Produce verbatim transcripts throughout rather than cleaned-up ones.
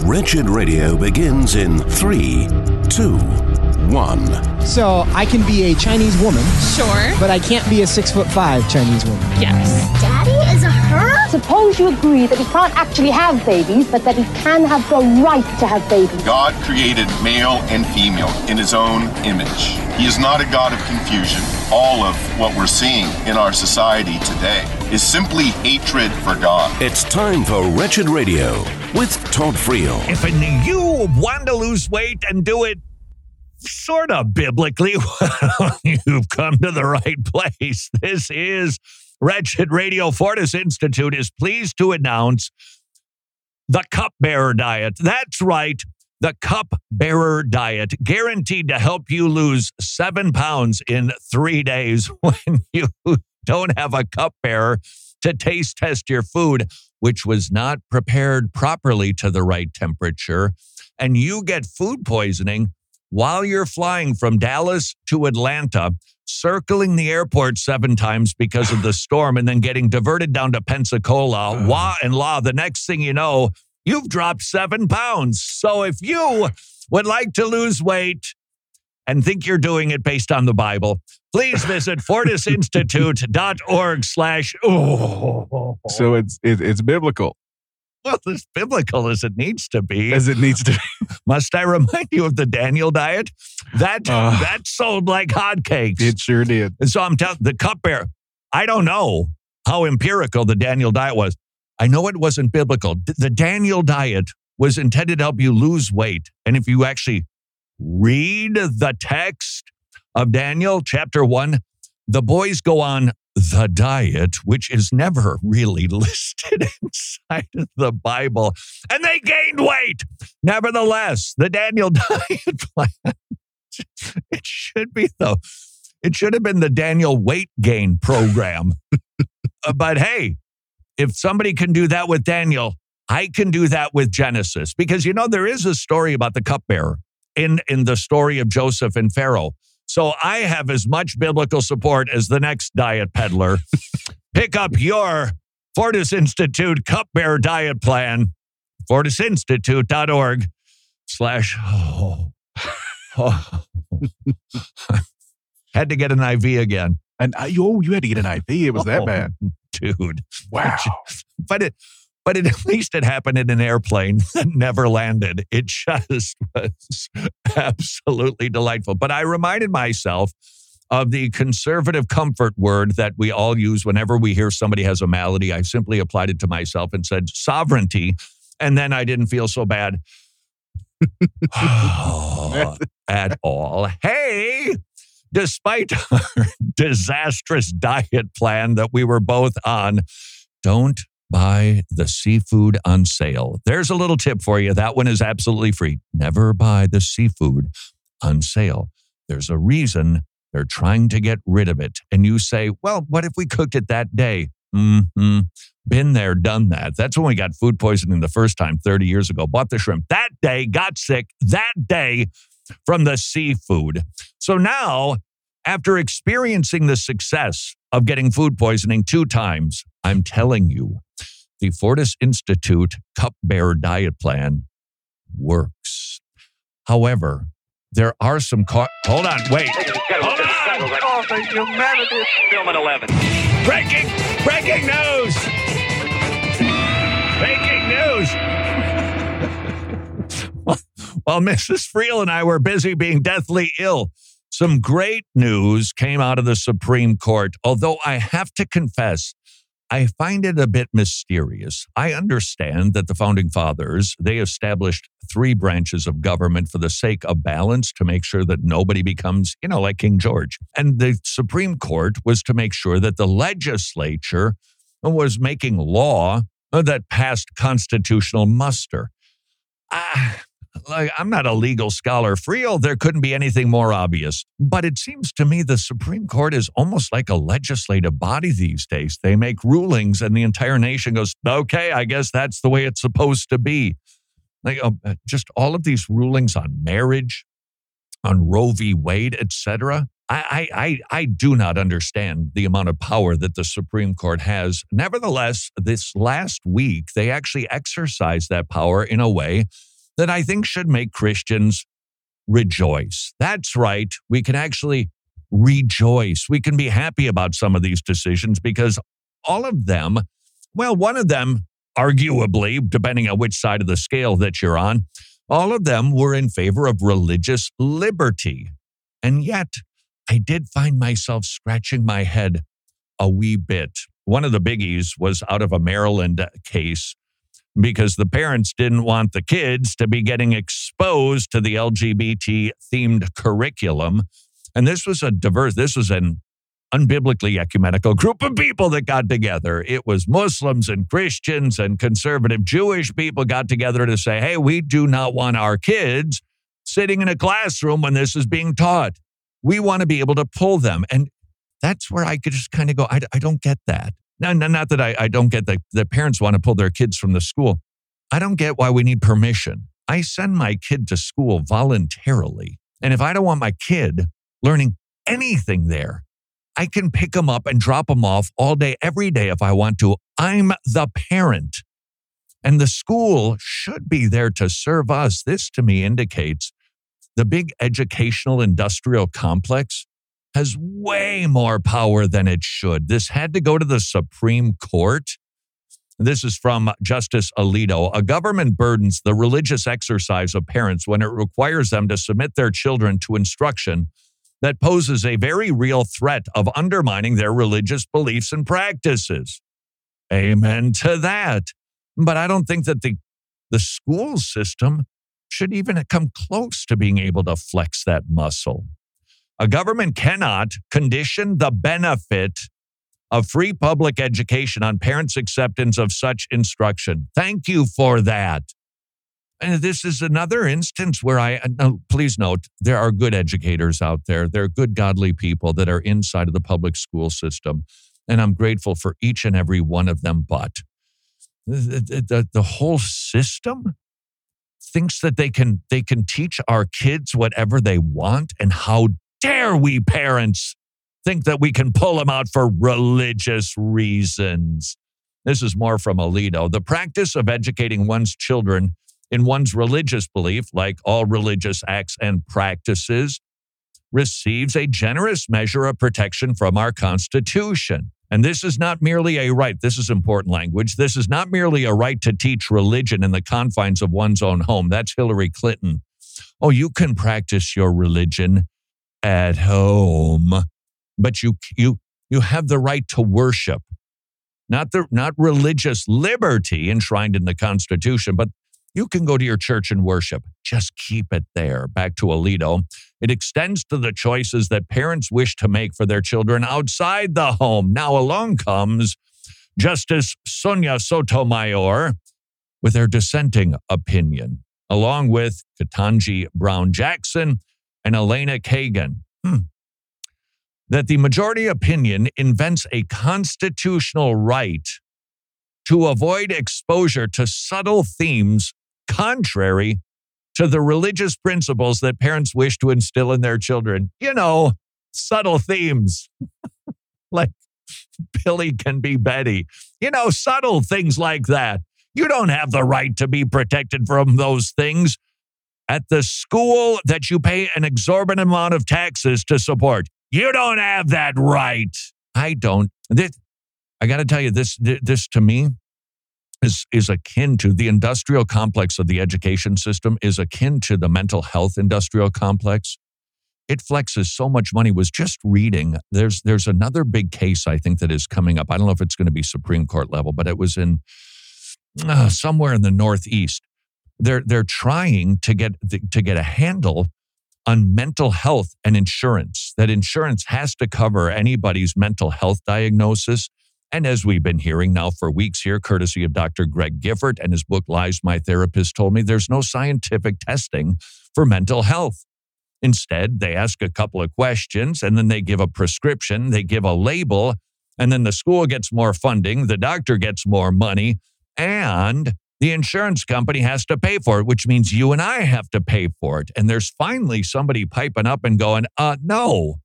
Wretched Radio begins in three, two, one. So I can be a Chinese woman. Sure. But I can't be a six foot five Chinese woman. Yes. Daddy is a her? Suppose you agree that he can't actually have babies, but that he can have the right to have babies. God created male and female in his own image. He is not a God of confusion. All of what we're seeing in our society today is simply hatred for God. It's time for Wretched Radio with Todd Friel. If you want to lose weight and do it sort of biblically, well, you've come to the right place. This is Wretched Radio. Fortis Institute is pleased to announce the Cupbearer Diet. That's right, the Cupbearer Diet, guaranteed to help you lose seven pounds in three days when you don't have a cupbearer to taste test your food, which was not prepared properly to the right temperature, and you get food poisoning while you're flying from Dallas to Atlanta, circling the airport seven times because of the storm, and then getting diverted down to Pensacola. Wah and la, the next thing you know, you've dropped seven pounds. So if you would like to lose weight and think you're doing it based on the Bible, please visit fortisinstitute.org slash. Oh. So it's it, it's biblical. Well, as biblical as it needs to be. As it needs to be. Must I remind you of the Daniel diet? That Uh, that sold like hotcakes. It sure did. And so I'm telling the cupbearer, I don't know how empirical the Daniel diet was. I know it wasn't biblical. D- The Daniel diet was intended to help you lose weight. And if you actually read the text of Daniel chapter one, the boys go on the diet, which is never really listed inside of the Bible, and they gained weight. Nevertheless, the Daniel diet plan, it should be though, it should have been the Daniel weight gain program. Uh, but hey, if somebody can do that with Daniel, I can do that with Genesis. Because, you know, there is a story about the cupbearer in, in the story of Joseph and Pharaoh. So I have as much biblical support as the next diet peddler. Pick up your Fortis Institute Cupbearer Diet Plan, fortisinstitute.org slash. Oh, oh. Had to get an I V again. And I, oh, you had to get an I V. It was that Oh, bad. Dude. Wow. But it, but it, at least it happened in an airplane that never landed. It just was absolutely delightful. But I reminded myself of the conservative comfort word that we all use whenever we hear somebody has a malady. I simply applied it to myself and said sovereignty. And then I didn't feel so bad at all. Hey, despite our disastrous diet plan that we were both on, don't buy the seafood on sale. There's a little tip for you. That one is absolutely free. Never buy the seafood on sale. There's a reason they're trying to get rid of it. And you say, well, what if we cooked it that day? Mm-hmm. Been there, done that. That's when we got food poisoning the first time thirty years ago. Bought the shrimp that day, got sick that day from the seafood. So now, after experiencing the success of getting food poisoning two times, I'm telling you, the Fortis Institute Cupbearer Diet Plan works. However, there are some... Co- Hold on, wait. Hold on! Oh, the humanity. Film at eleven. Breaking, breaking news! Breaking news! While Missus Friel and I were busy being deathly ill, some great news came out of the Supreme Court, although I have to confess, I find it a bit mysterious. I understand that the Founding Fathers, they established three branches of government for the sake of balance to make sure that nobody becomes, you know, like King George. And the Supreme Court was to make sure that the legislature was making law that passed constitutional muster. Ah, like, I'm not a legal scholar. Friel, there couldn't be anything more obvious. But it seems to me the Supreme Court is almost like a legislative body these days. They make rulings and the entire nation goes, okay, I guess that's the way it's supposed to be. Like uh, just all of these rulings on marriage, on Roe v. Wade, et cetera. I, I, I, I do not understand the amount of power that the Supreme Court has. Nevertheless, this last week, they actually exercised that power in a way that I think should make Christians rejoice. That's right. We can actually rejoice. We can be happy about some of these decisions because all of them, well, one of them, arguably, depending on which side of the scale that you're on, all of them were in favor of religious liberty. And yet, I did find myself scratching my head a wee bit. One of the biggies was out of a Maryland case because the parents didn't want the kids to be getting exposed to the L G B T-themed curriculum. And this was a diverse, this was an unbiblically ecumenical group of people that got together. It was Muslims and Christians and conservative Jewish people got together to say, hey, we do not want our kids sitting in a classroom when this is being taught. We want to be able to pull them. And that's where I could just kind of go, I, I don't get that. Now, not that I, I don't get that the parents want to pull their kids from the school. I don't get why we need permission. I send my kid to school voluntarily. And if I don't want my kid learning anything there, I can pick them up and drop them off all day, every day if I want to. I'm the parent. And the school should be there to serve us. This, to me, indicates the big educational industrial complex has way more power than it should. This had to go to the Supreme Court. This is from Justice Alito. A government burdens the religious exercise of parents when it requires them to submit their children to instruction that poses a very real threat of undermining their religious beliefs and practices. Amen to that. But I don't think that the, the school system should even come close to being able to flex that muscle. A government cannot condition the benefit of free public education on parents' acceptance of such instruction. Thank you for that. And this is another instance where I, uh, please note, there are good educators out there. There are good, godly people that are inside of the public school system. And I'm grateful for each and every one of them. But the, the, the whole system thinks that they can, they can teach our kids whatever they want. And how dare we parents think that we can pull them out for religious reasons? This is more from Alito. The practice of educating one's children in one's religious belief, like all religious acts and practices, receives a generous measure of protection from our Constitution. And this is not merely a right. This is important language. This is not merely a right to teach religion in the confines of one's own home. That's Hillary Clinton. Oh, you can practice your religion at home, but you you you have the right to worship. Not the not religious liberty enshrined in the Constitution, but you can go to your church and worship. Just keep it there. Back to Alito. It extends to the choices that parents wish to make for their children outside the home. Now along comes Justice Sonia Sotomayor with their dissenting opinion, along with Ketanji Brown Jackson and Elena Kagan. Hmm. That the majority opinion invents a constitutional right to avoid exposure to subtle themes contrary to the religious principles that parents wish to instill in their children. You know, subtle themes. Like Billy can be Betty. You know, subtle things like that. You don't have the right to be protected from those things at the school that you pay an exorbitant amount of taxes to support. You don't have that right. I don't. This, I got to tell you, this, this to me, Is, is akin to the industrial complex of the education system, is akin to the mental health industrial complex. It flexes so much money. Was just reading, there's there's another big case I think that is coming up. I don't know if it's going to be Supreme Court level, but it was in uh, somewhere in the Northeast. They're they're trying to get to get a handle on mental health and insurance. That insurance has to cover anybody's mental health diagnosis. And as we've been hearing now for weeks here, courtesy of Doctor Greg Gifford and his book, Lies My Therapist Told Me, there's no scientific testing for mental health. Instead, they ask a couple of questions and then they give a prescription, they give a label, and then the school gets more funding, the doctor gets more money, and the insurance company has to pay for it, which means you and I have to pay for it. And there's finally somebody piping up and going, uh, no,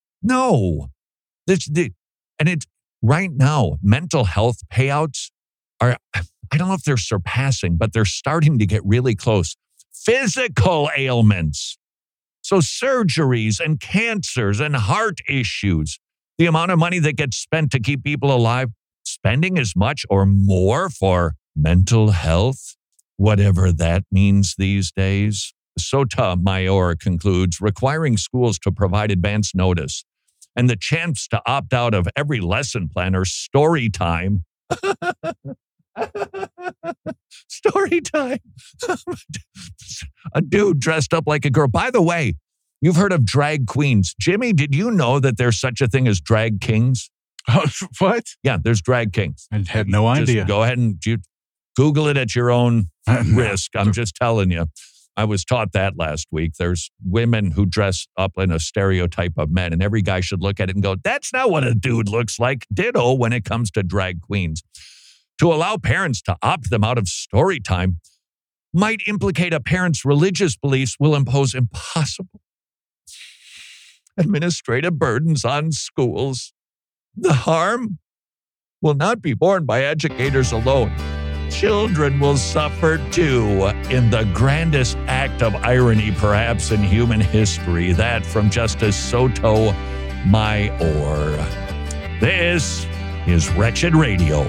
no. This, the, and it's, right now, mental health payouts are, I don't know if they're surpassing, but they're starting to get really close. physical ailments. So surgeries and cancers and heart issues, the amount of money that gets spent to keep people alive, spending as much or more for mental health, whatever that means these days. Sotomayor concludes, requiring schools to provide advance notice and the chance to opt out of every lesson plan or story time. Story time. A dude dressed up like a girl. By the way, you've heard of drag queens. Jimmy, did you know that there's such a thing as drag kings? Oh, what? Yeah, there's drag kings. I had no Just idea. go ahead and you, Google it at your own No. risk. I'm just telling you. I was taught that last week. There's women who dress up in a stereotype of men, and every guy should look at it and go, that's not what a dude looks like. Ditto when it comes to drag queens. To allow parents to opt them out of story time might implicate a parent's religious beliefs will impose impossible administrative burdens on schools. The harm will not be borne by educators alone. Children will suffer too, in the grandest act of irony perhaps in human history, that from Justice Sotomayor. This is Wretched Radio.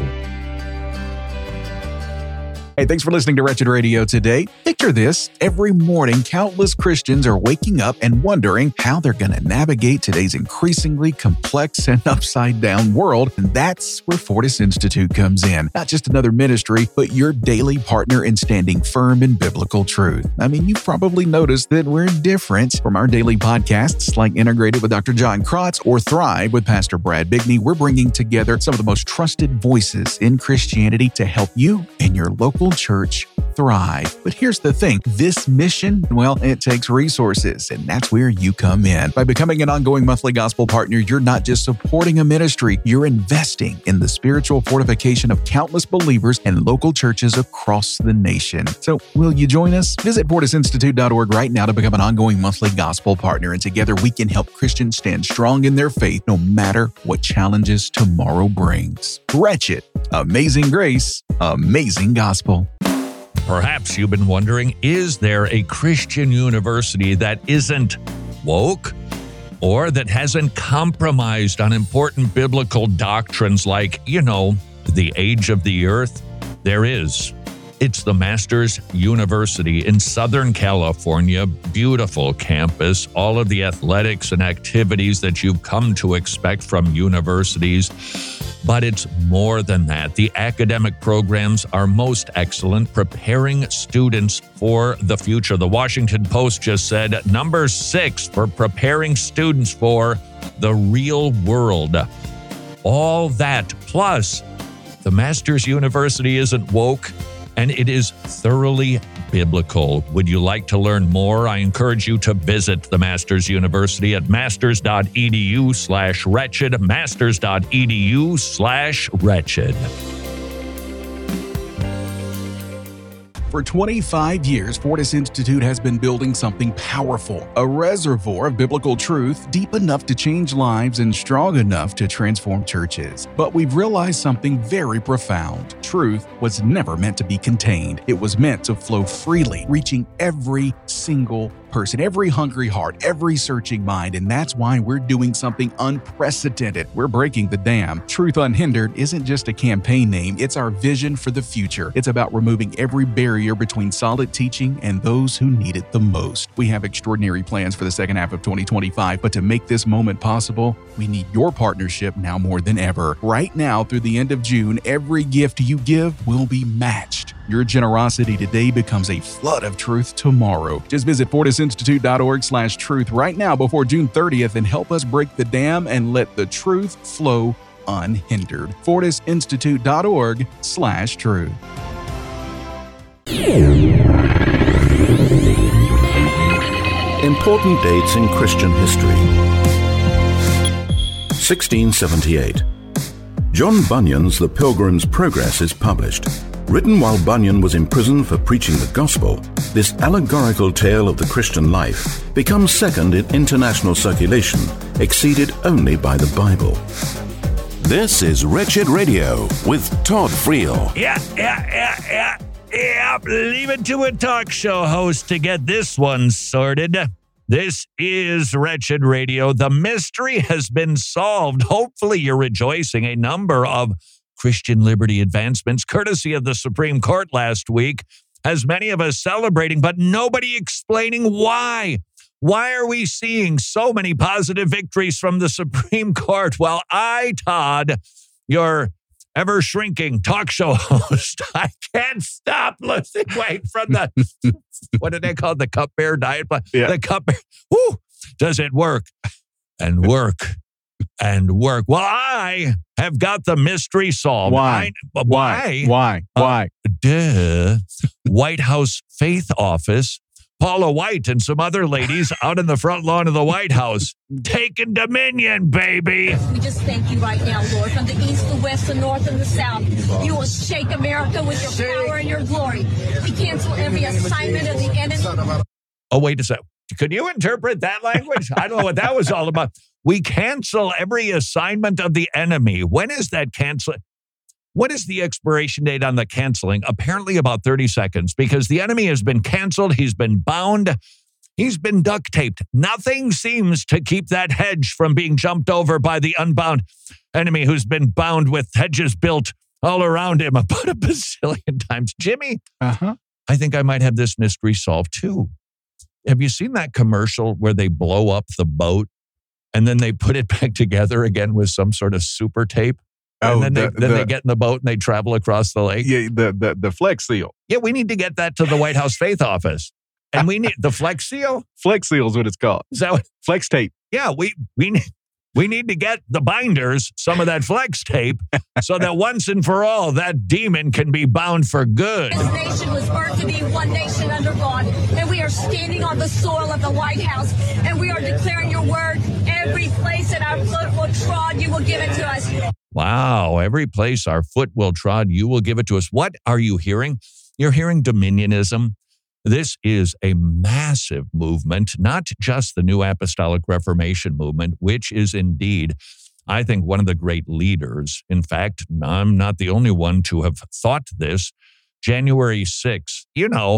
Hey, thanks for listening to Wretched Radio today. Picture this. Every morning, countless Christians are waking up and wondering how they're going to navigate today's increasingly complex and upside-down world. And that's where Fortis Institute comes in. Not just another ministry, but your daily partner in standing firm in biblical truth. I mean, you've probably noticed that we're different from our daily podcasts like Integrated with Doctor John Krotz or Thrive with Pastor Brad Bigney. We're bringing together some of the most trusted voices in Christianity to help you and your local church thrive. But here's the thing, this mission, well, it takes resources, and that's where you come in. By becoming an ongoing monthly gospel partner, you're not just supporting a ministry, you're investing in the spiritual fortification of countless believers and local churches across the nation. So, will you join us? Visit fortis institute dot org right now to become an ongoing monthly gospel partner, and together we can help Christians stand strong in their faith no matter what challenges tomorrow brings. Wretched, amazing grace, amazing gospel. Perhaps you've been wondering, is there a Christian university that isn't woke or that hasn't compromised on important biblical doctrines like, you know, the age of the earth? There is. It's the Masters University in Southern California. Beautiful campus, all of the athletics and activities that you've come to expect from universities. But it's more than that. The academic programs are most excellent, preparing students for the future. The Washington Post just said number six for preparing students for the real world. All that, plus the Masters University isn't woke, and it is thoroughly biblical. Would you like to learn more? I encourage you to visit the Masters University at masters.edu slash wretched, masters.edu slash wretched. For twenty-five years, Fortis Institute has been building something powerful, a reservoir of biblical truth deep enough to change lives and strong enough to transform churches. But we've realized something very profound. Truth was never meant to be contained. It was meant to flow freely, reaching every single person, every hungry heart, every searching mind, and that's why we're doing something unprecedented. We're breaking the dam. Truth Unhindered isn't just a campaign name, it's our vision for the future. It's about removing every barrier between solid teaching and those who need it the most. We have extraordinary plans for the second half of twenty twenty-five, but to make this moment possible, we need your partnership now more than ever. Right now, through the end of June, every gift you give will be matched. Your generosity today becomes a flood of truth tomorrow. Just visit fortis institute dot org slash truth right now before June thirtieth and help us break the dam and let the truth flow unhindered. fortis institute dot org slash truth. Important dates in Christian history. sixteen seventy-eight. John Bunyan's The Pilgrim's Progress is published. Written while Bunyan was imprisoned for preaching the gospel, this allegorical tale of the Christian life becomes second in international circulation, exceeded only by the Bible. This is Wretched Radio with Todd Friel. Yeah, yeah, yeah, yeah. Yep, leave it to a talk show host to get this one sorted. This is Wretched Radio. The mystery has been solved. Hopefully you're rejoicing. A number of Christian liberty advancements, courtesy of the Supreme Court last week, has many of us celebrating, but nobody explaining why. Why are we seeing so many positive victories from the Supreme Court while I, Todd, your ever-shrinking talk show host, I can't stop losing weight from the, what do they call it, the cupbearer diet plan? Yeah. The cupbearer, whoo, does it work and work and work? Well, I have got the mystery solved. Why? I, Why? why? Why? Uh, Why? Duh. White House Faith Office, Paula White and some other ladies out in the front lawn of the White House, taking dominion, baby. We just thank you right now, Lord, from the east, the west, the north, and the south. You will shake America with your power and your glory. We cancel every assignment of the enemy. Oh, wait a second. Could you interpret that language? I don't know what that was all about. We cancel every assignment of the enemy. When is that cancel? What is the expiration date on the canceling? Apparently about thirty seconds, because the enemy has been canceled. He's been bound. He's been duct taped. Nothing seems to keep that hedge from being jumped over by the unbound enemy who's been bound with hedges built all around him about a bazillion times. Jimmy, Uh-huh. I think I might have this mystery solved too. Have you seen that commercial where they blow up the boat and then they put it back together again with some sort of super tape? And Oh, then, the- they, then the- they get in the boat and they travel across the lake. Yeah, the, the, the Flex Seal. Yeah, we need to get that to the White House Faith Office. And we need the Flex Seal. Flex Seal is what it's called. Is that what, Flex tape. yeah, we, we, need, we need to get the binders, some of that flex tape, so that once and for all, that demon can be bound for good. This nation was birthed to be one nation under God, and we are standing on the soil of the White House, and we are declaring your word. Every place that our foot will trod, you will give it to us. Wow, every place our foot will trod, you will give it to us. What are you hearing? You're hearing dominionism. This is a massive movement, not just the New Apostolic Reformation movement, which is indeed, I think, one of the great leaders. In fact, I'm not the only one to have thought this. January sixth, you know,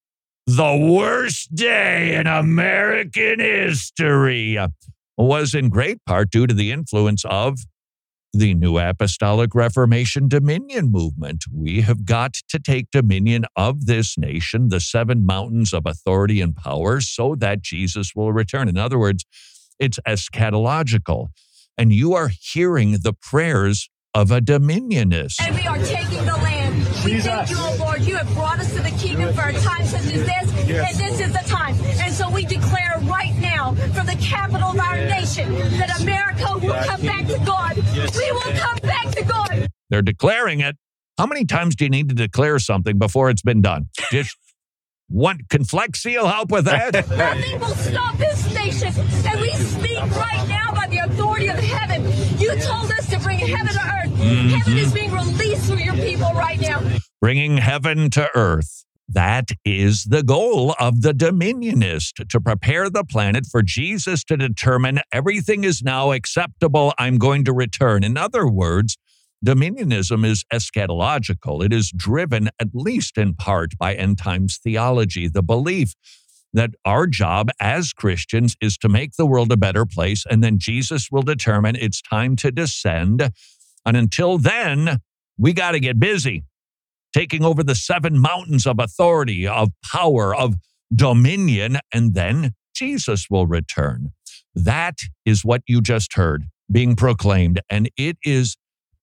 the worst day in American history, was in great part due to the influence of the New Apostolic Reformation Dominion movement. We have got to take dominion of this nation, the seven mountains of authority and power, so that Jesus will return. In other words, it's eschatological. And you are hearing the prayers of a dominionist. And we are taking the land. We thank you, O Lord. You have brought us to the kingdom for a time such as this, and this is the time. And so we declare right now from the capital of our nation that America will come back to God. We will come back to God. They're declaring it. How many times do you need to declare something before it's been done? Just one. Can Flex Seal help with that? Nothing will stop this nation. And we speak right now by the authority of heaven. You told us to bring heaven to earth. Mm-hmm. Heaven is being released through your people right now. Bringing heaven to earth. That is the goal of the dominionist, to prepare the planet for Jesus to determine everything is now acceptable. I'm going to return. In other words, dominionism is eschatological. It is driven, at least in part, by end times theology, the belief that our job as Christians is to make the world a better place, and then Jesus will determine it's time to descend. And until then, we got to get busy taking over the seven mountains of authority, of power, of dominion, and then Jesus will return. That is what you just heard being proclaimed, and it is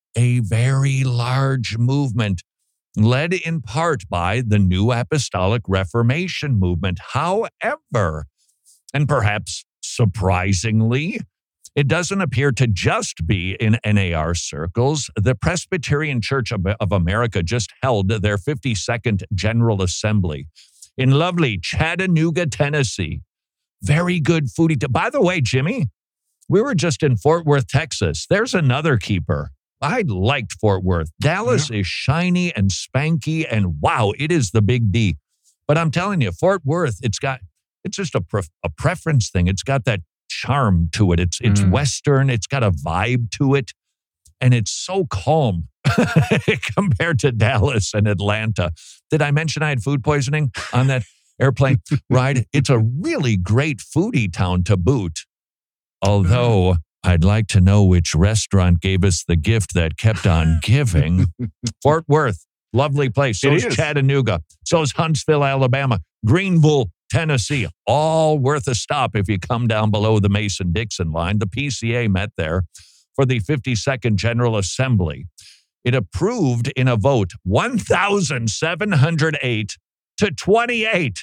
a very large movement led in part by the New Apostolic Reformation movement. However, and perhaps surprisingly, it doesn't appear to just be in N A R circles. The Presbyterian Church of, of America just held their fifty-second General Assembly in lovely Chattanooga, Tennessee. Very good foodie. By the way, Jimmy, we were just in Fort Worth, Texas. There's another keeper. I liked Fort Worth. Dallas yeah. is shiny and spanky, and wow, it is the big D. But I'm telling you, Fort Worth, it's got, it's just a, pref- a preference thing. It's got that charm to it. It's it's mm. Western. It's got a vibe to it. and it's so calm compared to Dallas and Atlanta. Did I mention I had food poisoning on that airplane ride? It's a really great foodie town to boot. Although I'd like to know which restaurant gave us the gift that kept on giving. Fort Worth, lovely place. So It is is. Chattanooga. So is Huntsville, Alabama. Greenville, Tennessee. All worth a stop if you come down below the Mason-Dixon line. The P C A met there for the fifty-second General Assembly. It approved in a vote one thousand seven hundred eight to twenty-eight.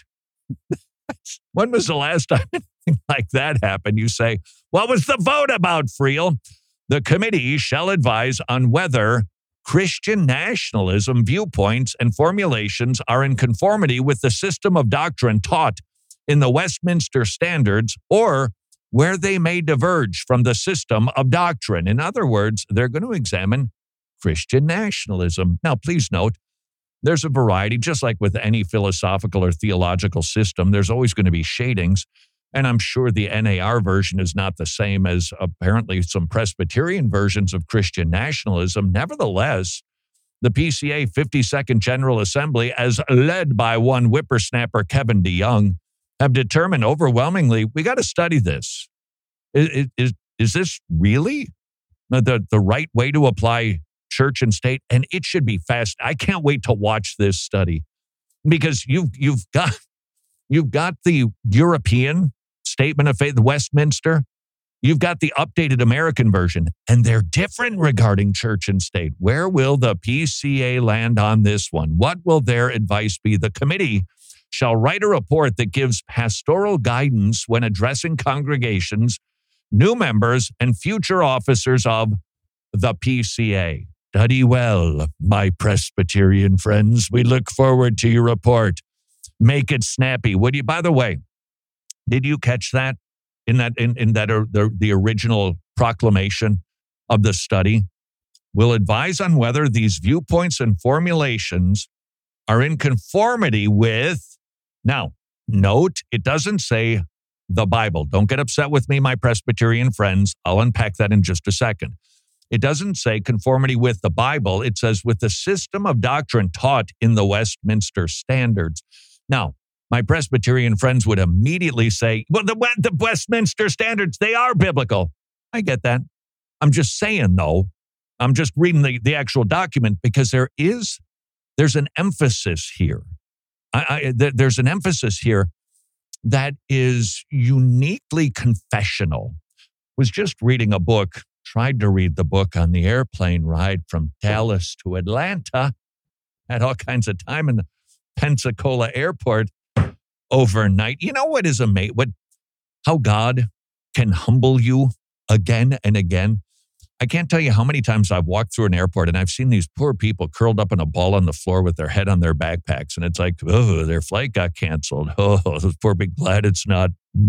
When was the last time anything like that happened? You say, what was the vote about, Friel? The committee shall advise on whether Christian nationalism viewpoints and formulations are in conformity with the system of doctrine taught in the Westminster Standards or where they may diverge from the system of doctrine. In other words, they're going to examine Christian nationalism. Now, please note, there's a variety, just like with any philosophical or theological system, there's always going to be shadings. And I'm sure the N A R version is not the same as apparently some Presbyterian versions of Christian nationalism. Nevertheless, the P C A fifty-second General Assembly, as led by one whippersnapper, Kevin DeYoung, have determined overwhelmingly, we got to study this. Is, is, is this really the, the right way to apply church and state? And it should be fast. I can't wait to watch this study because you've, you've got, you've got the European Statement of Faith, Westminster. You've got the updated American version, and they're different regarding church and state. Where will the P C A land on this one? What will their advice be? The committee shall write a report that gives pastoral guidance when addressing congregations, new members, and future officers of the P C A. Study well, my Presbyterian friends. We look forward to your report. Make it snappy. Would you, by the way, did you catch that in that in, in that uh, the, the original proclamation of the study? Will advise on whether these viewpoints and formulations are in conformity with. Now, note, it doesn't say the Bible. Don't get upset with me, my Presbyterian friends. I'll unpack that in just a second. It doesn't say conformity with the Bible. It says with the system of doctrine taught in the Westminster Standards. Now, my Presbyterian friends would immediately say, well, the, the Westminster Standards, they are biblical. I get that. I'm just saying, though, I'm just reading the, the actual document because there is, there's an emphasis here. I, I, th- there's an emphasis here that is uniquely confessional. Was just reading a book, tried to read the book on the airplane ride from Dallas to Atlanta. Had all kinds of time in the Pensacola airport overnight. You know what is amazing? What, how God can humble you again and again. I can't tell you how many times I've walked through an airport and I've seen these poor people curled up in a ball on the floor with their head on their backpacks. And it's like, oh, their flight got canceled. Oh, those poor big glad it's not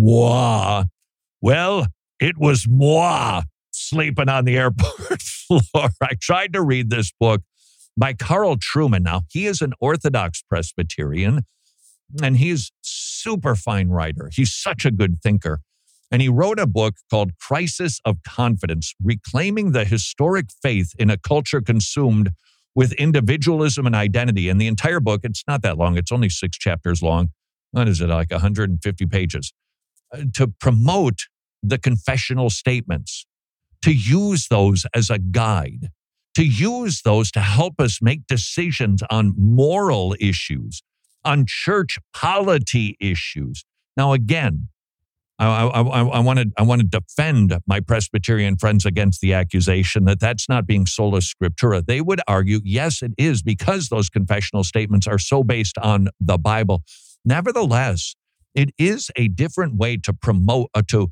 moi. Well, it was moi sleeping on the airport floor. I tried to read this book by Carl Trueman. Now, he is an Orthodox Presbyterian, and he's super fine writer. He's such a good thinker. And he wrote a book called Crisis of Confidence, Reclaiming the Historic Faith in a Culture Consumed with Individualism and Identity. And the entire book, it's not that long. It's only six chapters long. What is it, like one hundred fifty pages? Uh, to promote the confessional statements, to use those as a guide, to use those to help us make decisions on moral issues, on church polity issues. Now, again, I, I, I, I want to I want to defend my Presbyterian friends against the accusation that that's not being sola scriptura. They would argue, yes, it is, because those confessional statements are so based on the Bible. Nevertheless, it is a different way to promote, uh, to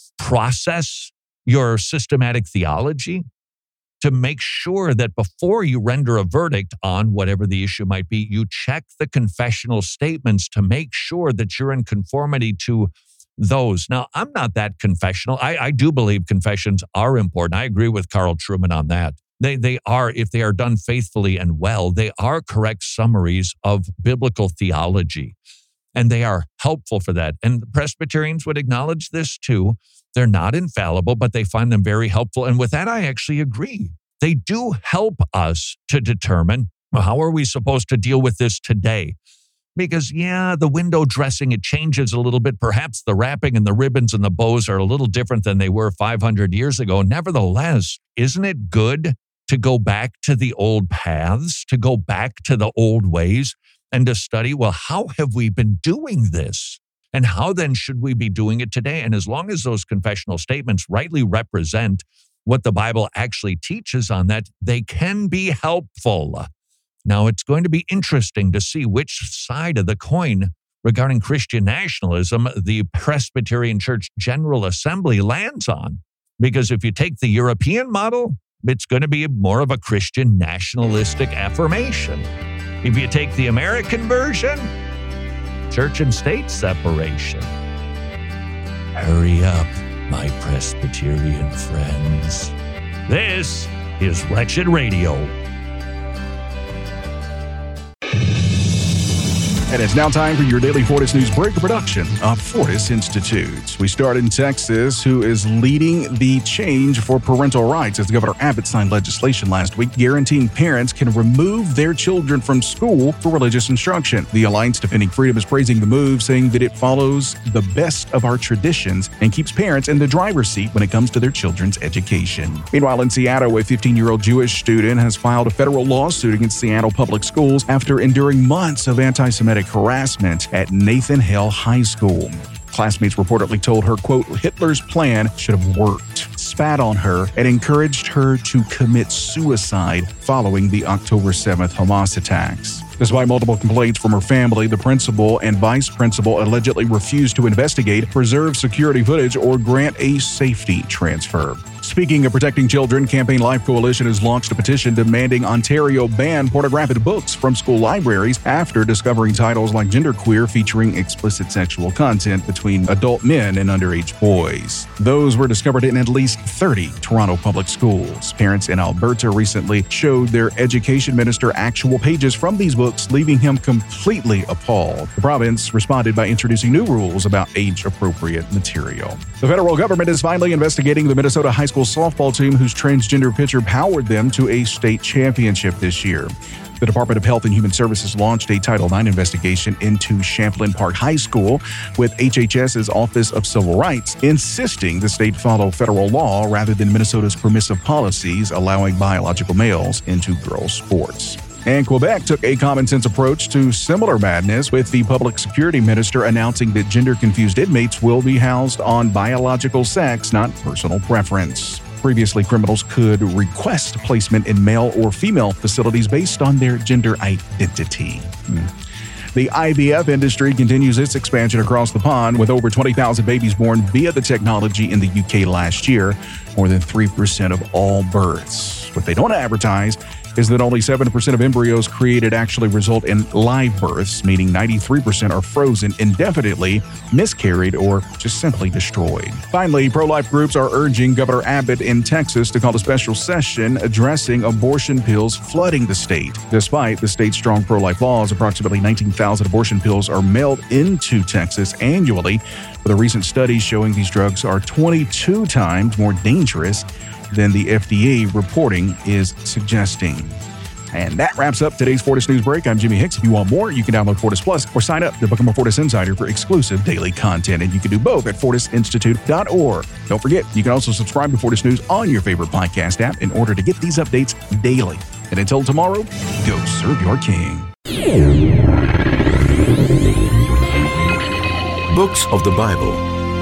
process your systematic theology, to make sure that before you render a verdict on whatever the issue might be, you check the confessional statements to make sure that you're in conformity to those. Now, I'm not that confessional. I, I do believe confessions are important. I agree with Carl Trueman on that. They, they are, if they are done faithfully and well, they are correct summaries of biblical theology. And they are helpful for that. And the Presbyterians would acknowledge this too. They're not infallible, but they find them very helpful. And with that, I actually agree. they do help us to determine, well, how are we supposed to deal with this today? Because, yeah, the window dressing, it changes a little bit. Perhaps the wrapping and the ribbons and the bows are a little different than they were five hundred years ago. Nevertheless, isn't it good to go back to the old paths, to go back to the old ways and to study, well, how have we been doing this? And how then should we be doing it today? And as long as those confessional statements rightly represent what the Bible actually teaches on that, they can be helpful. Now, it's going to be interesting to see which side of the coin regarding Christian nationalism the Presbyterian Church General Assembly lands on. Because if you take the European model, it's going to be more of a Christian nationalistic affirmation. If you take the American version, church and state separation. Hurry up, my Presbyterian friends. This is Wretched Radio. And it's now time for your daily Fortis News Breaker production of Fortis Institute. We start in Texas, who is leading the change for parental rights as Governor Abbott signed legislation last week guaranteeing parents can remove their children from school for religious instruction. The Alliance Defending Freedom is praising the move, saying that it follows the best of our traditions and keeps parents in the driver's seat when it comes to their children's education. Meanwhile, in Seattle, a fifteen-year-old Jewish student has filed a federal lawsuit against Seattle Public Schools after enduring months of anti-Semitic harassment at Nathan Hale High School. Classmates reportedly told her, quote, Hitler's plan should have worked, spat on her, and encouraged her to commit suicide following the October seventh Hamas attacks. Despite multiple complaints from her family, the principal and vice principal allegedly refused to investigate, preserve security footage, or grant a safety transfer. Speaking of protecting children, Campaign Life Coalition has launched a petition demanding Ontario ban pornographic books from school libraries after discovering titles like Genderqueer featuring explicit sexual content between adult men and underage boys. Those were discovered in at least thirty Toronto public schools. Parents in Alberta recently showed their education minister actual pages from these books, leaving him completely appalled. The province responded by introducing new rules about age-appropriate material. The federal government is finally investigating the Minnesota high school softball team whose transgender pitcher powered them to a state championship this year. The Department of Health and Human Services launched a Title nine investigation into Champlain Park High School, with H H S's Office of Civil Rights insisting the state follow federal law rather than Minnesota's permissive policies allowing biological males into girls' sports. And Quebec took a common-sense approach to similar madness, with the public security minister announcing that gender-confused inmates will be housed on biological sex, not personal preference. Previously, criminals could request placement in male or female facilities based on their gender identity. Hmm. The I V F industry continues its expansion across the pond, with over twenty thousand babies born via the technology in the U K last year, more than three percent of all births. What they don't advertise is that only seven percent of embryos created actually result in live births, meaning ninety-three percent are frozen indefinitely, miscarried, or just simply destroyed. Finally, pro-life groups are urging Governor Abbott in Texas to call a special session addressing abortion pills flooding the state. Despite the state's strong pro-life laws, approximately nineteen thousand abortion pills are mailed into Texas annually, with a recent study showing these drugs are twenty-two times more dangerous than the F D A reporting is suggesting. And that wraps up today's Fortis News Break. I'm Jimmy Hicks. If you want more, you can download Fortis Plus or sign up to become a Fortis Insider for exclusive daily content. And you can do both at fortis institute dot org. Don't forget, you can also subscribe to Fortis News on your favorite podcast app in order to get these updates daily. And until tomorrow, go serve your king. Books of the Bible.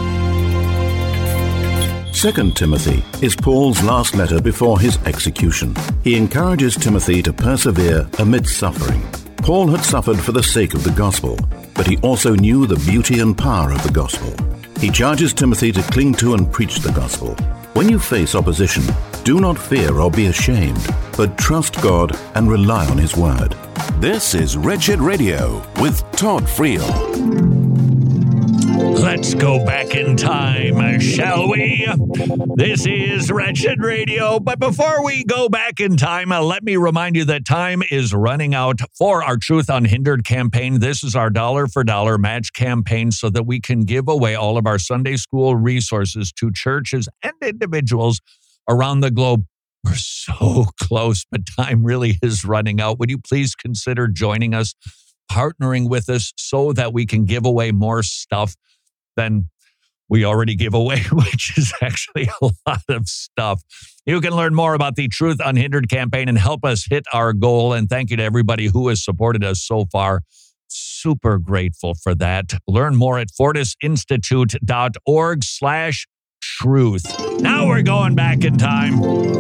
Second Timothy is Paul's last letter before his execution. He encourages Timothy to persevere amidst suffering. Paul had suffered for the sake of the gospel, but he also knew the beauty and power of the gospel. He charges Timothy to cling to and preach the gospel. When you face opposition, do not fear or be ashamed, but trust God and rely on his word. This is Wretched Radio with Todd Friel. Let's go back in time, shall we? This is Wretched Radio. But before we go back in time, uh, let me remind you that time is running out for our Truth Unhindered campaign. This is our dollar for dollar match campaign so that we can give away all of our Sunday school resources to churches and individuals around the globe We're so close, but time really is running out. Would you please consider joining us, partnering with us so that we can give away more stuff than we already give away, which is actually a lot of stuff. You can learn more about the Truth Unhindered campaign and help us hit our goal. And thank you to everybody who has supported us so far. Super grateful for that. Learn more at fortisinstitute.org slash truth. Now we're going back in time.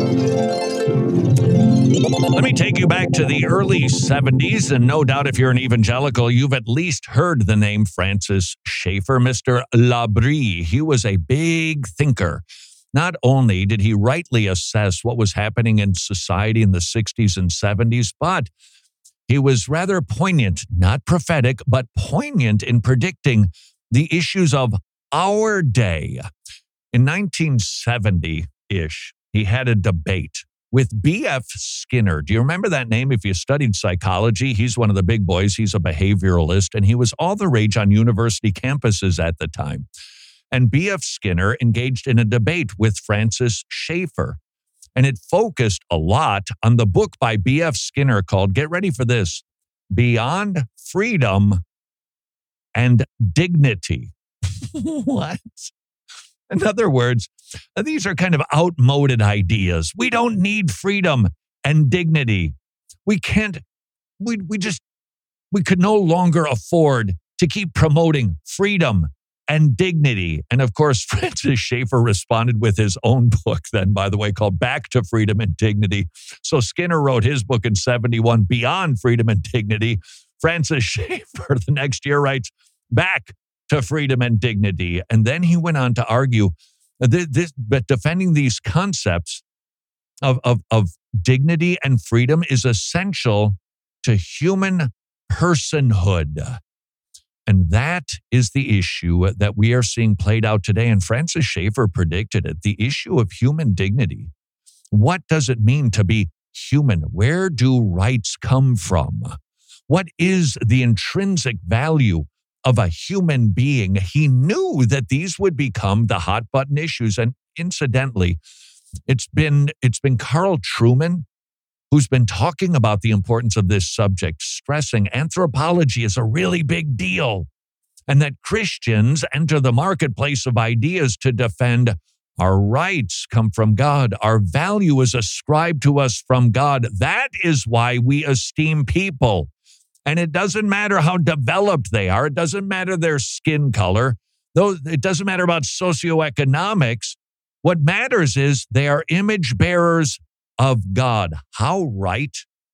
Let me take you back to the early seventies, and no doubt if you're an evangelical, you've at least heard the name Francis Schaeffer, Mister L'Abri. He was a big thinker. Not only did he rightly assess what was happening in society in the sixties and seventies, but he was rather poignant, not prophetic, but poignant in predicting the issues of our day. In nineteen seventy-ish, he had a debate with B F Skinner. Do you remember that name? If you studied psychology, he's one of the big boys. He's a behavioralist, and he was all the rage on university campuses at the time. And B F Skinner engaged in a debate with Francis Schaeffer. And it focused a lot on the book by B F Skinner called, get ready for this, Beyond Freedom and Dignity. What? In other words, these are kind of outmoded ideas. We don't need freedom and dignity. We can't, we, we just, we could no longer afford to keep promoting freedom and dignity. And of course, Francis Schaeffer responded with his own book then, by the way, called Back to Freedom and Dignity. So Skinner wrote his book in seventy-one, Beyond Freedom and Dignity. Francis Schaeffer the next year writes, Back to Freedom and Dignity. And then he went on to argue that this, but defending these concepts of, of, of dignity and freedom is essential to human personhood. And that is the issue that we are seeing played out today. And Francis Schaeffer predicted it, the issue of human dignity. What does it mean to be human? Where do rights come from? What is the intrinsic value of a human being? He knew that these would become the hot button issues. And incidentally, it's been, it's been Carl Trueman who's been talking about the importance of this subject, stressing anthropology is a really big deal, and that Christians enter the marketplace of ideas to defend our rights come from God. Our value is ascribed to us from God. That is why we esteem people. And it doesn't matter how developed they are. It doesn't matter their skin color. Though it doesn't matter about socioeconomics. What matters is they are image bearers of God. How right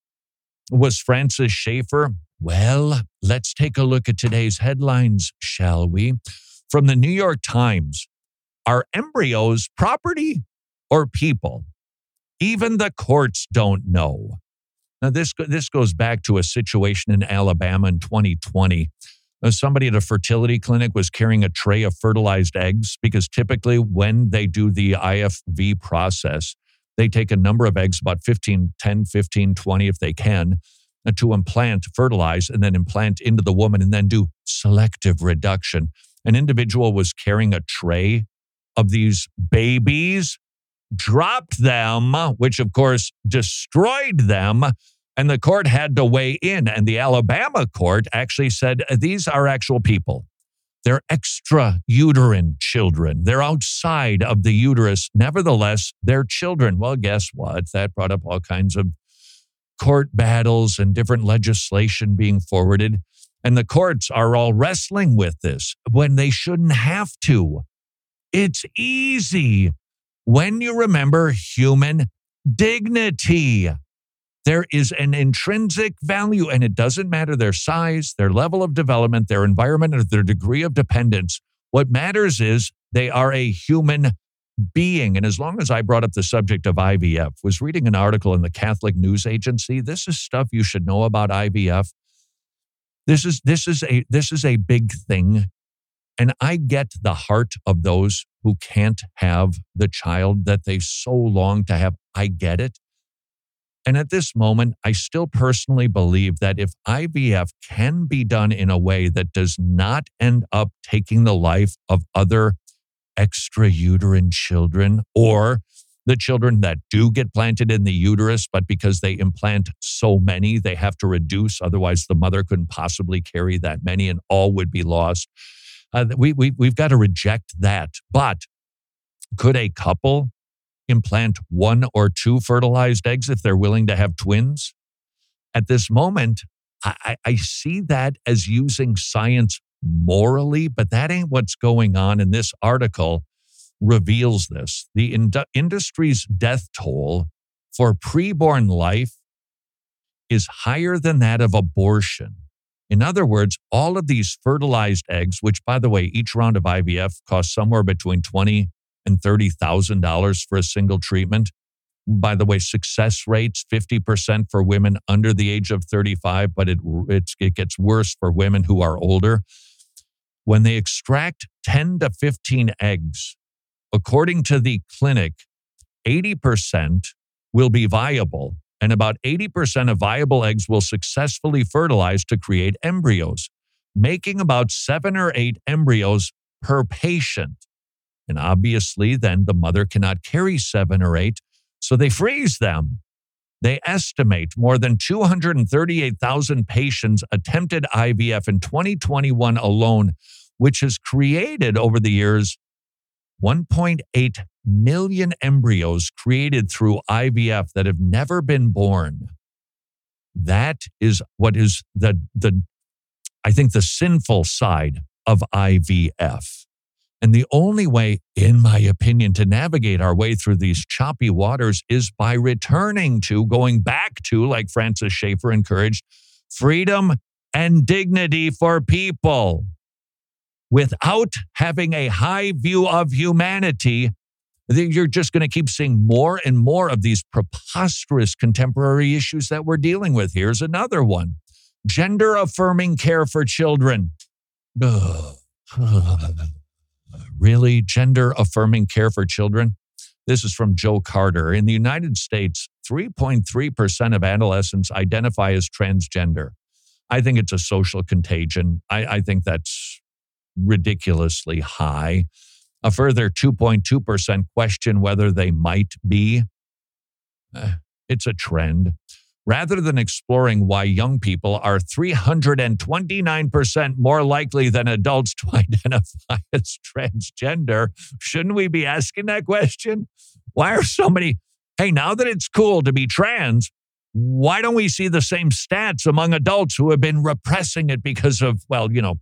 was Francis Schaeffer? Well, let's take a look at today's headlines, shall we? From the New York Times, are embryos property or people? Even the courts don't know. Now, this, this goes back to a situation in Alabama in twenty twenty. Somebody at a fertility clinic was carrying a tray of fertilized eggs because typically when they do the I F V process, they take a number of eggs, about fifteen, ten, fifteen, twenty if they can, to implant, fertilize, and then implant into the woman and then do selective reduction. An individual was carrying a tray of these babies, dropped them, which of course destroyed them, and the court had to weigh in. And the Alabama court actually said, these are actual people. They're extra-uterine children. They're outside of the uterus. Nevertheless, they're children. Well, guess what? That brought up all kinds of court battles and different legislation being forwarded. And the courts are all wrestling with this when they shouldn't have to. It's easy when you remember human dignity. There is an intrinsic value, and it doesn't matter their size, their level of development, their environment, or their degree of dependence. What matters is they are a human being. And as long as I brought up the subject of I V F, was reading an article in the Catholic News Agency. This is stuff you should know about I V F. This is, this is a, this is a big thing. And I get the heart of those who can't have the child that they so long to have. I get it. And at this moment, I still personally believe that if I V F can be done in a way that does not end up taking the life of other extrauterine children, or The children that do get planted in the uterus, but because they implant so many, they have to reduce. Otherwise, the mother couldn't possibly carry that many and all would be lost. Uh, we, we, we've got to reject that. But could a couple implant one or two fertilized eggs if they're willing to have twins? At this moment, I, I see that as using science morally, but that ain't what's going on. And this article reveals this. The ind- industry's death toll for preborn life is higher than that of abortion. In other words, all of these fertilized eggs, which, by the way, each round of I V F costs somewhere between twenty thousand dollars and thirty thousand dollars for a single treatment. By the way, success rates, fifty percent for women under the age of thirty-five, but it, it's, it gets worse for women who are older. When they extract ten to fifteen eggs, according to the clinic, eighty percent will be viable, and about eighty percent of viable eggs will successfully fertilize to create embryos, making about seven or eight embryos per patient. And obviously, then the mother cannot carry seven or eight, so they freeze them. They estimate more than two hundred thirty-eight thousand patients attempted I V F in twenty twenty-one alone, which has created over the years one point eight million embryos created through I V F that have never been born. That is what is the, the I think, the sinful side of I V F. And the only way, in my opinion, to navigate our way through these choppy waters is by returning to, going back to, like Francis Schaeffer encouraged, freedom and dignity for people. Without having a high view of humanity, you're just going to keep seeing more and more of these preposterous contemporary issues that we're dealing with. Here's another one. Gender-affirming care for children. Ugh. Really? Gender-affirming care for children? This is from Joe Carter. In the United States, three point three percent of adolescents identify as transgender. I think it's a social contagion. I, I think that's ridiculously high. A further two point two percent question whether they might be. Uh, it's a trend. Rather than exploring why young people are three hundred twenty-nine percent more likely than adults to identify as transgender, shouldn't we be asking that question? Why are so many, hey, now that it's cool to be trans, why don't we see the same stats among adults who have been repressing it because of, well, you know,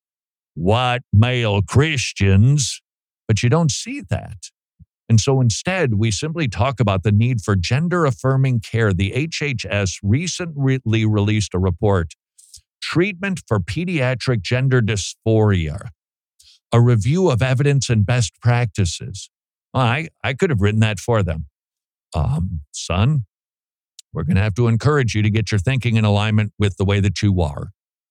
white male Christians? But you don't see that. And so instead, we simply talk about the need for gender-affirming care. The H H S recently released a report, Treatment for Pediatric Gender Dysphoria, a review of evidence and best practices. Well, I, I could have written that for them. Um, son, we're going to have to encourage you to get your thinking in alignment with the way that you are.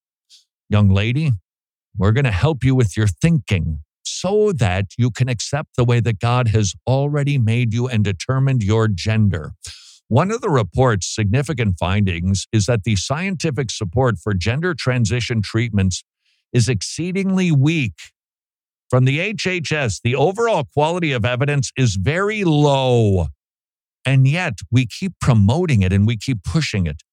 Young lady, we're going to help you with your thinking, so that you can accept the way that God has already made you and determined your gender. One of the report's significant findings is that the scientific support for gender transition treatments is exceedingly weak. From the H H S, the overall quality of evidence is very low, and yet we keep promoting it and we keep pushing it.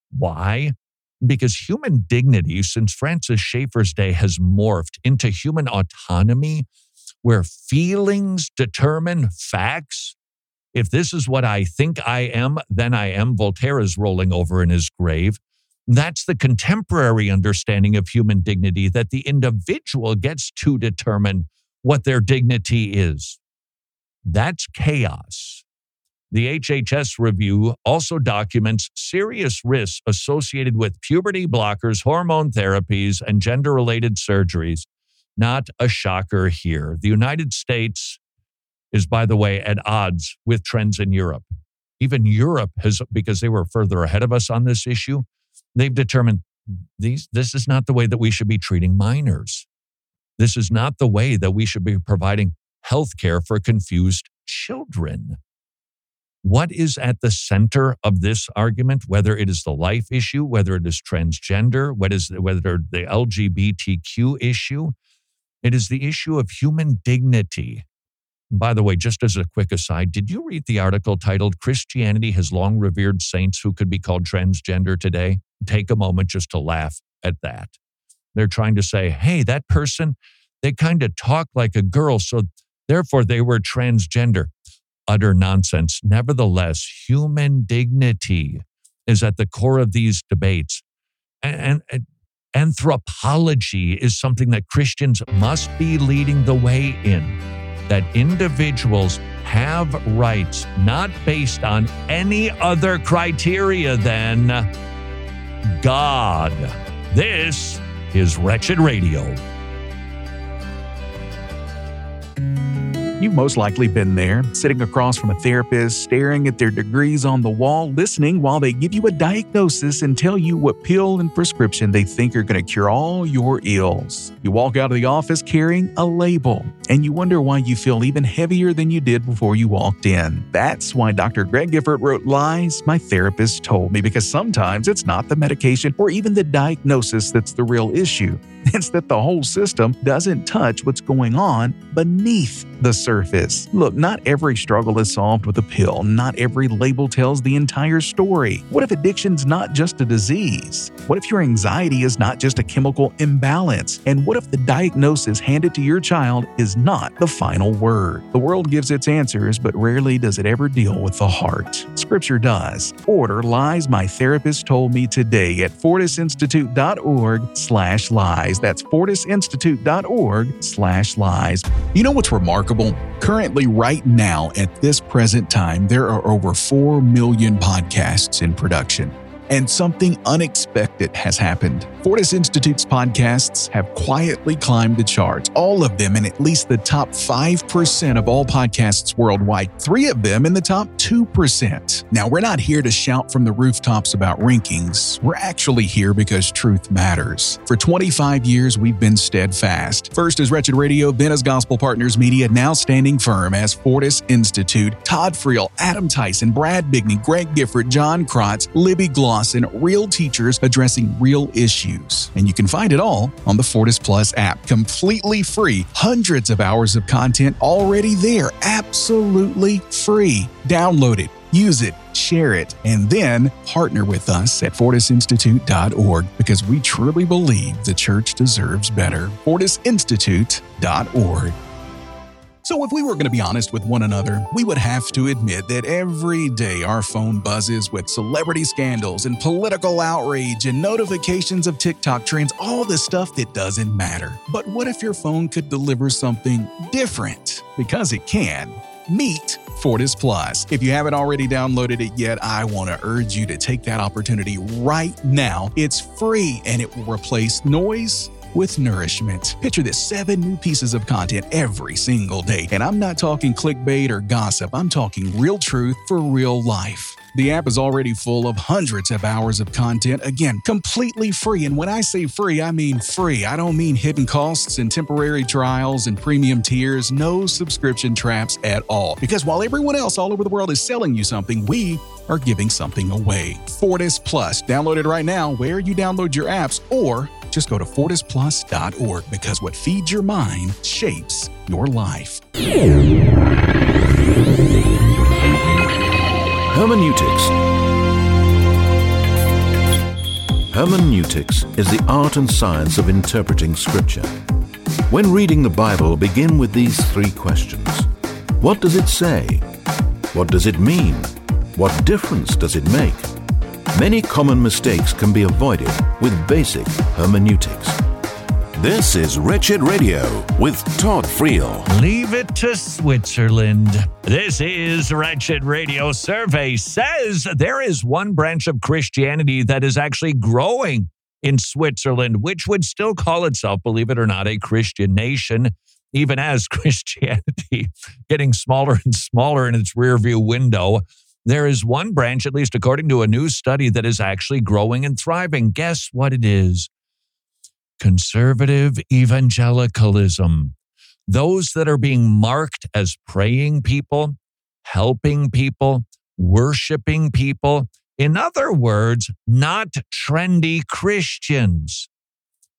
Why? Because human dignity, since Francis Schaeffer's day, has morphed into human autonomy, where feelings determine facts. If this is what I think I am, then I am. Voltaire is rolling over in his grave. That's the contemporary understanding of human dignity, that the individual gets to determine what their dignity is. That's chaos. The H H S review also documents serious risks associated with puberty blockers, hormone therapies, and gender-related surgeries. Not a shocker here. The United States is, by the way, at odds with trends in Europe. Even Europe has, because they were further ahead of us on this issue, they've determined these, this is not the way that we should be treating minors. This is not the way that we should be providing health care for confused children. What is at the center of this argument, whether it is the life issue, whether it is transgender, what is, whether the L G B T Q issue? It is the issue of human dignity. By the way, just as a quick aside, did you read the article titled Christianity Has Long Revered Saints Who Could Be Called Transgender Today? Take a moment just to laugh at that. They're trying to say, hey, that person, they kind of talk like a girl, so therefore they were transgender. Utter nonsense. Nevertheless, human dignity is at the core of these debates. And, and anthropology is something that Christians must be leading the way in. That individuals have rights not based on any other criteria than God. This is Wretched Radio. You've most likely been there, sitting across from a therapist, staring at their degrees on the wall, listening while they give you a diagnosis and tell you what pill and prescription they think are going to cure all your ills. You walk out of the office carrying a label, and you wonder why you feel even heavier than you did before you walked in. That's why Doctor Greg Gifford wrote Lies My Therapist Told Me, because sometimes it's not the medication or even the diagnosis that's the real issue. It's that the whole system doesn't touch what's going on beneath the surface. Look, not every struggle is solved with a pill. Not every label tells the entire story. What if addiction's not just a disease? What if your anxiety is not just a chemical imbalance? And what if the diagnosis handed to your child is not the final word? The world gives its answers, but rarely does it ever deal with the heart. Scripture does. Order Lies My Therapist Told Me today at fortisinstitute.org slash lies. That's fortisinstitute.org slash lies. You know what's remarkable? Currently, right now, at this present time, there are over four million podcasts in production. And something unexpected has happened. Fortis Institute's podcasts have quietly climbed the charts, all of them in at least the top five percent of all podcasts worldwide, three of them in the top two percent. Now, we're not here to shout from the rooftops about rankings. We're actually here because truth matters. For twenty-five years, we've been steadfast. First as Wretched Radio, then as Gospel Partners Media, now standing firm as Fortis Institute. Todd Friel, Adam Tyson, Brad Bigney, Greg Gifford, John Krotz, Libby Gloss, and real teachers addressing real issues. And you can find it all on the Fortis Plus app, completely free. Hundreds of hours of content already there, absolutely free. Download it, use it, share it, and then partner with us at fortis institute dot org because we truly believe the church deserves better. fortis institute dot org. So if we were going to be honest with one another, we would have to admit that every day our phone buzzes with celebrity scandals and political outrage and notifications of TikTok trends, all the stuff that doesn't matter. But what if your phone could deliver something different? Because it can. Meet Fortis Plus. If you haven't already downloaded it yet, I want to urge you to take that opportunity right now. It's free and it will replace noise with nourishment. Picture this, seven new pieces of content every single day. And I'm not talking clickbait or gossip. I'm talking real truth for real life. The app is already full of hundreds of hours of content, again, completely free. And when I say free, I mean free. I don't mean hidden costs and temporary trials and premium tiers, no subscription traps at all. Because while everyone else all over the world is selling you something, we are giving something away. Fortis Plus. Download it right now where you download your apps, or just go to fortis plus dot org, because what feeds your mind shapes your life. Hermeneutics. Hermeneutics is the art and science of interpreting Scripture. When reading the Bible, begin with these three questions. What does it say? What does it mean? What difference does it make? Many common mistakes can be avoided with basic hermeneutics. This is Wretched Radio with Todd Friel. Leave it to Switzerland. This is Wretched Radio. Survey says there is one branch of Christianity that is actually growing in Switzerland, which would still call itself, believe it or not, a Christian nation, even as Christianity getting smaller and smaller in its rearview window. There is one branch, at least according to a new study, that is actually growing and thriving. Guess what it is? Conservative evangelicalism. Those that are being marked as praying people, helping people, worshiping people. In other words, not trendy Christians.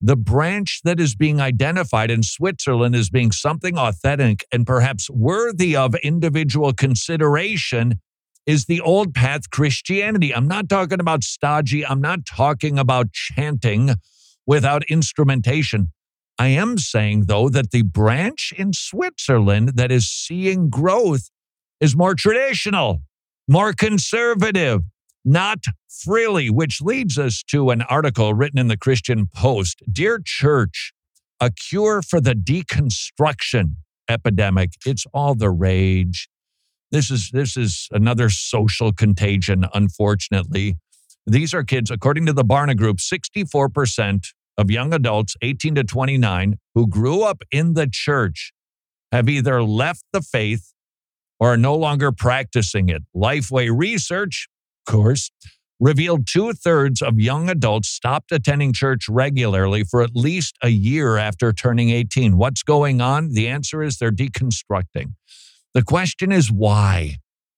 The branch that is being identified in Switzerland as being something authentic and perhaps worthy of individual consideration is the old path Christianity. I'm not talking about stodgy. I'm not talking about chanting without instrumentation. I am saying, though, that the branch in Switzerland that is seeing growth is more traditional, more conservative, not frilly, which leads us to an article written in the Christian Post. Dear Church, a cure for the deconstruction epidemic. It's all the rage. This is this is another social contagion, unfortunately. These are kids, according to the Barna Group, sixty-four percent of young adults eighteen to twenty-nine who grew up in the church have either left the faith or are no longer practicing it. Lifeway research, of course, revealed two-thirds of young adults stopped attending church regularly for at least a year after turning eighteen. What's going on? The answer is they're deconstructing. The question is why?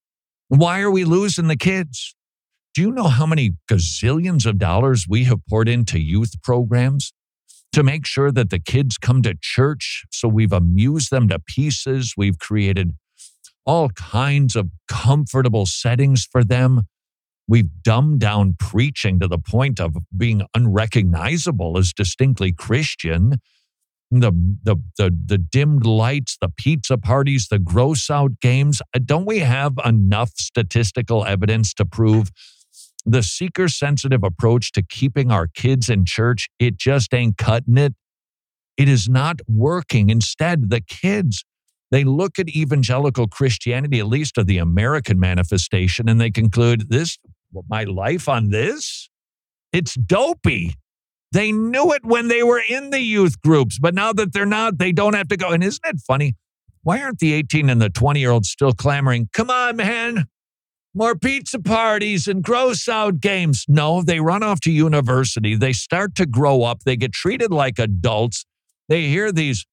Why are we losing the kids? Do you know how many gazillions of dollars we have poured into youth programs to make sure that the kids come to church? So we've amused them to pieces. We've created all kinds of comfortable settings for them. We've dumbed down preaching to the point of being unrecognizable as distinctly Christian. The, the, the, the dimmed lights, the pizza parties, the gross out games. Don't we have enough statistical evidence to prove the seeker-sensitive approach to keeping our kids in church, it just ain't cutting it? It is not working. Instead, the kids, they look at evangelical Christianity, at least of the American manifestation, and they conclude, this, my life on this? It's dopey. They knew it when they were in the youth groups, but now that they're not, they don't have to go. And isn't it funny? Why aren't the eighteen and the twenty-year-olds still clamoring, come on, man, more pizza parties and gross out games? No, they run off to university. They start to grow up. They get treated like adults. They hear these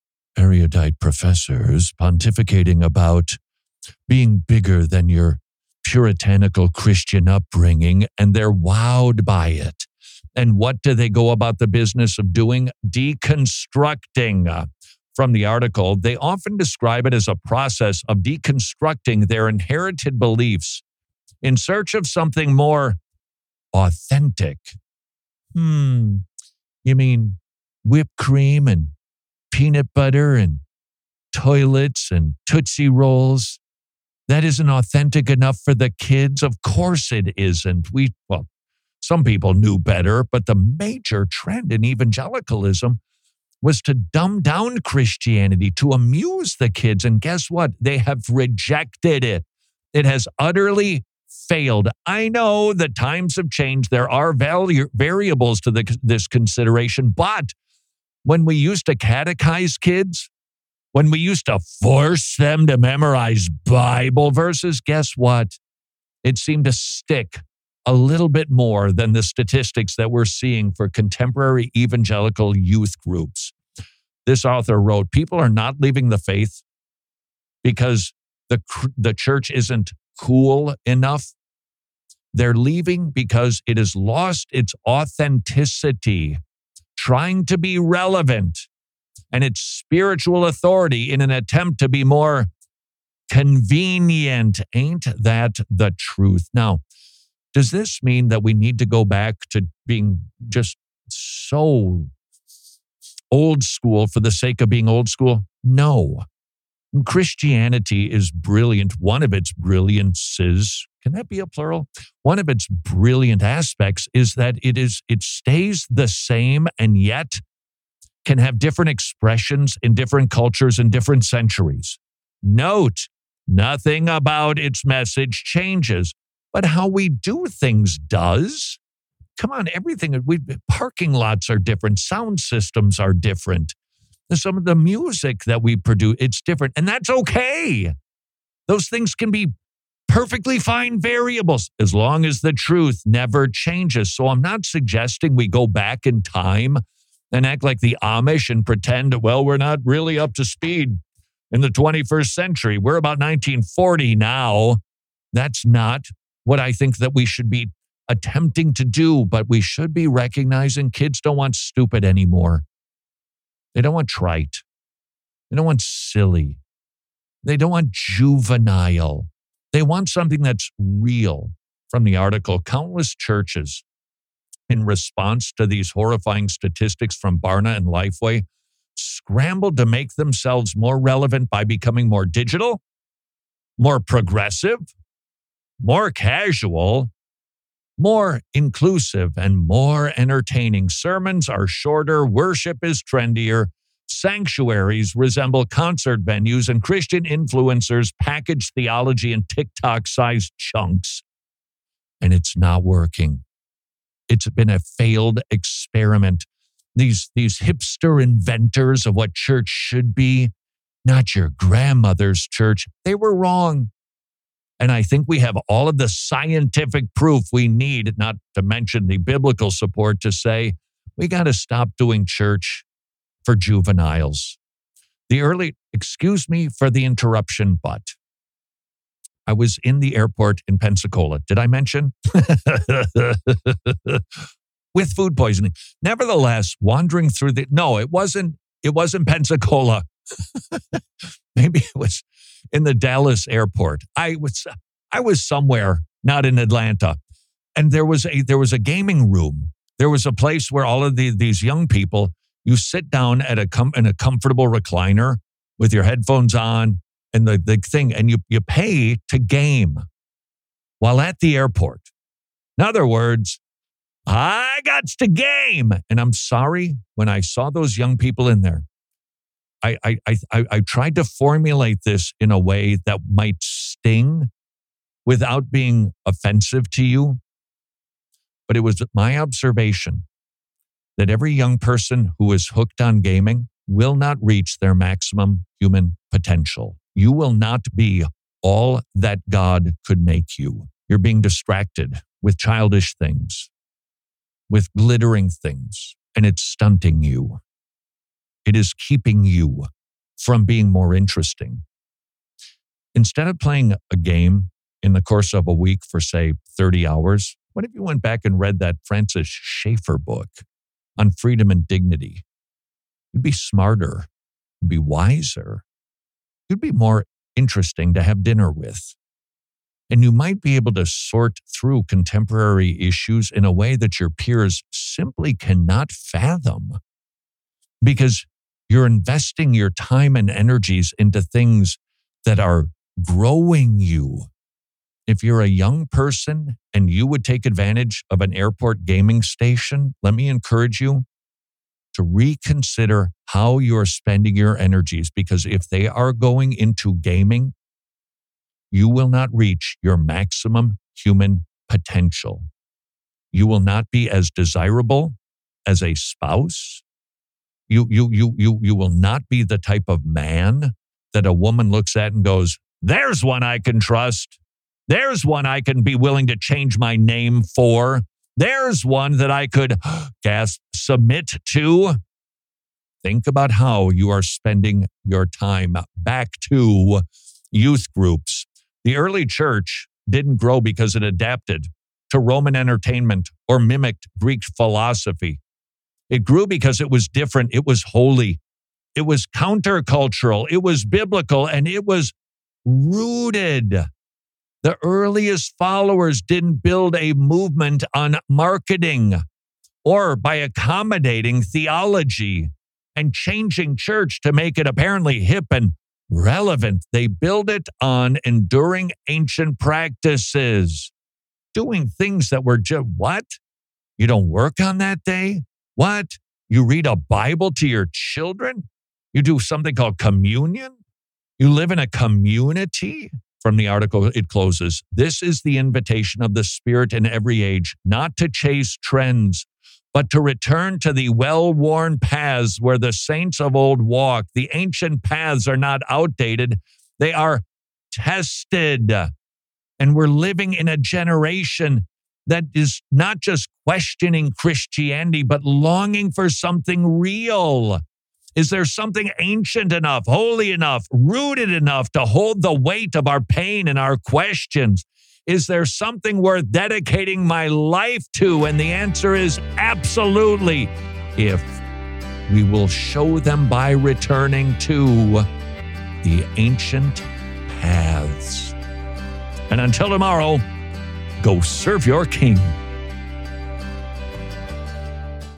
erudite professors pontificating about being bigger than your puritanical Christian upbringing, and they're wowed by it. And what do they go about the business of doing? Deconstructing. From the article, they often describe it as a process of deconstructing their inherited beliefs in search of something more authentic. Hmm, you mean whipped cream and peanut butter and toilets and Tootsie Rolls? That isn't authentic enough for the kids? Of course it isn't. We, well, some people knew better, but the major trend in evangelicalism was to dumb down Christianity, to amuse the kids. And guess what? They have rejected it. It has utterly failed. I know that times have changed. There are value, variables to the, this consideration. But when we used to catechize kids, when we used to force them to memorize Bible verses, guess what? It seemed to stick a little bit more than the statistics that we're seeing for contemporary evangelical youth groups. This author wrote, people are not leaving the faith because the, the church isn't cool enough. They're leaving because it has lost its authenticity, trying to be relevant, and its spiritual authority in an attempt to be more convenient. Ain't that the truth? Now, does this mean that we need to go back to being just so old school for the sake of being old school? No. Christianity is brilliant. One of its brilliances, can that be a plural? One of its brilliant aspects is that it is it stays the same and yet can have different expressions in different cultures and different centuries. Note, nothing about its message changes. But how we do things does. Come on, everything. We, parking lots are different. Sound systems are different. Some of the music that we produce, it's different. And that's okay. Those things can be perfectly fine variables as long as the truth never changes. So I'm not suggesting we go back in time and act like the Amish and pretend, well, we're not really up to speed in the twenty-first century. We're about nineteen forty now. That's not what I think that we should be attempting to do, but we should be recognizing kids don't want stupid anymore. They don't want trite. They don't want silly. They don't want juvenile. They want something that's real. From the article, countless churches, in response to these horrifying statistics from Barna and Lifeway, scrambled to make themselves more relevant by becoming more digital, more progressive, more casual, more inclusive, and more entertaining. Sermons are shorter, worship is trendier, sanctuaries resemble concert venues, and Christian influencers package theology in TikTok-sized chunks. And it's not working. It's been a failed experiment. These, these hipster inventors of what church should be, not your grandmother's church, they were wrong. And I think we have all of the scientific proof we need, not to mention the biblical support, to say we got to stop doing church for juveniles. The early, excuse me for the interruption, but I was in the airport in Pensacola. Did I mention? With food poisoning. Nevertheless, wandering through the, no, it wasn't, it wasn't Pensacola. Maybe it was in the Dallas airport. I was, I was somewhere, not in Atlanta. And there was a, there was a gaming room. There was a place where all of the, these young people, you sit down at a com- in a comfortable recliner with your headphones on and the, the thing, and you, you pay to game while at the airport. In other words, I got to game. And I'm sorry, when I saw those young people in there, I, I, I, I tried to formulate this in a way that might sting without being offensive to you. But it was my observation that every young person who is hooked on gaming will not reach their maximum human potential. You will not be all that God could make you. You're being distracted with childish things, with glittering things, and it's stunting you. It is keeping you from being more interesting. Instead of playing a game in the course of a week for, say, thirty hours, what if you went back and read that Francis Schaeffer book on freedom and dignity? You'd be smarter, you'd be wiser, you'd be more interesting to have dinner with. And you might be able to sort through contemporary issues in a way that your peers simply cannot fathom, because you're investing your time and energies into things that are growing you. If you're a young person and you would take advantage of an airport gaming station, let me encourage you to reconsider how you're spending your energies, because if they are going into gaming, you will not reach your maximum human potential. You will not be as desirable as a spouse. You, you, you, you, you will not be the type of man that a woman looks at and goes, there's one I can trust. There's one I can be willing to change my name for. There's one that I could, gasp, submit to. Think about how you are spending your time. Back to youth groups. The early church didn't grow because it adapted to Roman entertainment or mimicked Greek philosophy. It grew because it was different. It was holy. It was countercultural. It was biblical, and it was rooted. The earliest followers didn't build a movement on marketing or by accommodating theology and changing church to make it apparently hip and relevant. They build it on enduring ancient practices, doing things that were just, what? You don't work on that day? What? You read a Bible to your children? You do something called communion? You live in a community? From the article, it closes, this is the invitation of the Spirit in every age, not to chase trends, but to return to the well-worn paths where the saints of old walked. The ancient paths are not outdated. They are tested. And we're living in a generation that is not just questioning Christianity, but longing for something real. Is there something ancient enough, holy enough, rooted enough to hold the weight of our pain and our questions? Is there something worth dedicating my life to? And the answer is absolutely. If we will show them by returning to the ancient paths. And until tomorrow, go serve your king.